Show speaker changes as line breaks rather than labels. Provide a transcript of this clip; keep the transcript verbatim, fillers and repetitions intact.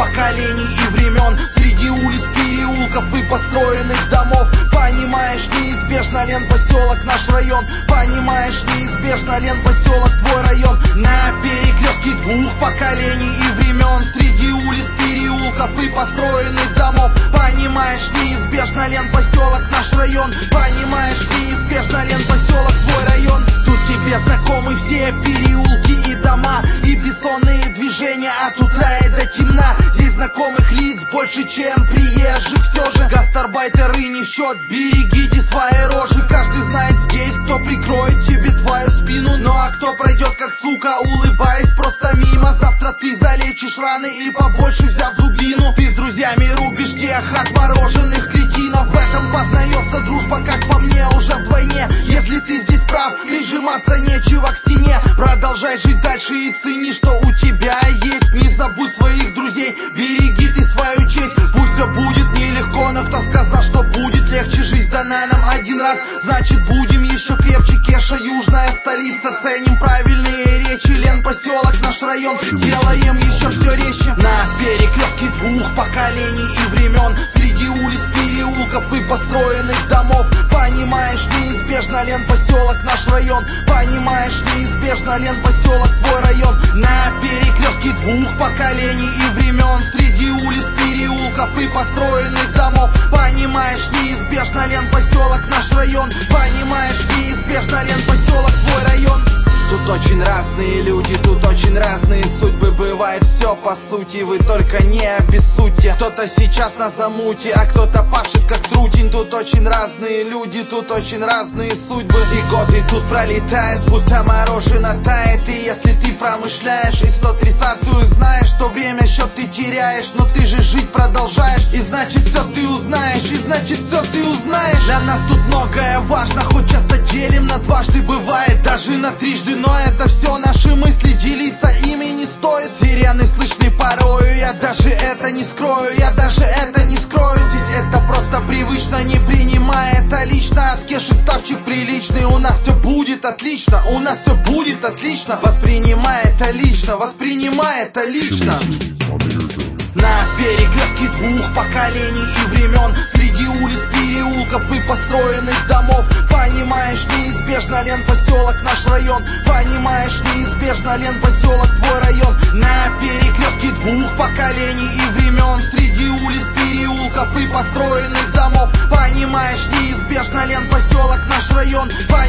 поколений и времен, среди улиц, переулков и построенных домов. Понимаешь, неизбежно лен поселок наш район. Понимаешь, неизбежно лен поселок твой район. На перекрестке двух поколений и времен, среди улиц, переулков и построенных домов. Понимаешь, неизбежно лен поселок наш район. Понимаешь, неизбежно лен поселок твой район. Тут тебе знакомы все переулки и дома, и бессонные движения от утра и до темна. Здесь знакомых лиц больше, чем приезжих все же. Гастарбайтеры не в счет, берегите свои рожи. Каждый знает здесь, кто прикроет тебе твою спину. Ну а кто пройдет как сука, улыбаясь просто мимо. Завтра ты залечишь раны и побольше взяв дубину. Ты с друзьями рубишь тех отмороженных кретинов. В этом познается дружба, как по мне, уже вдвойне. Если ты здесь прав, прижиматься нечего к стене. Продолжай жить дальше и цени, что у тебя есть. Не забудь своих друзей, береги ты свою честь. Пусть все будет нелегко, но кто сказал, что будет легче? Жизнь дана нам один раз, значит будем еще крепче. Кеша, южная столица, ценим правильные речи. Лен поселок наш район, делаем еще все резче. На перекрестке двух поколений и времен, среди улиц, переулков и построенных домов. Понимаешь, неизбежно лен поселок наш район. Понимаешь, неизбежно лен поселок твой район. На перекрестке двух поколений и времен, среди улиц, переулков и построенных домов. Понимаешь, неизбежно лен поселок наш район. Понимаешь, неизбежно лен поселок твой район. Тут очень разные люди, тут очень разные судьбы. Бывает все по сути, вы только не обессудьте. Кто-то сейчас на замуте, а кто-то пашет как трутень. Тут очень разные люди, тут очень разные судьбы. И годы тут пролетают, будто мороженое тает. И если ты промышляешь и сто тридцатую знаешь, то время счет ты теряешь, но ты же жить продолжаешь. И значит все ты узнаешь, и значит все ты узнаешь. Для нас тут многое важно, хоть часто делим на дважды. Бывает даже на трижды, но это все наши мысли, делиться ими не стоит. Сирены слышны порою, я даже это не скрою. Я даже это не скрою. Здесь это просто привычно, не принимай это лично. От Кеши ставчик приличный, у нас все будет отлично. У нас все будет отлично. Воспринимай это лично, воспринимай это лично. На перекрестке двух поколений и времен, среди улиц, переулков и построенных домов. Понимаешь, неизбежно лен поселок наш район. Понимаешь, неизбежно лен поселок твой район. На перекрестке двух поколений и времен, среди улиц, переулков и построенных домов. Понимаешь, неизбежно лен поселок наш район.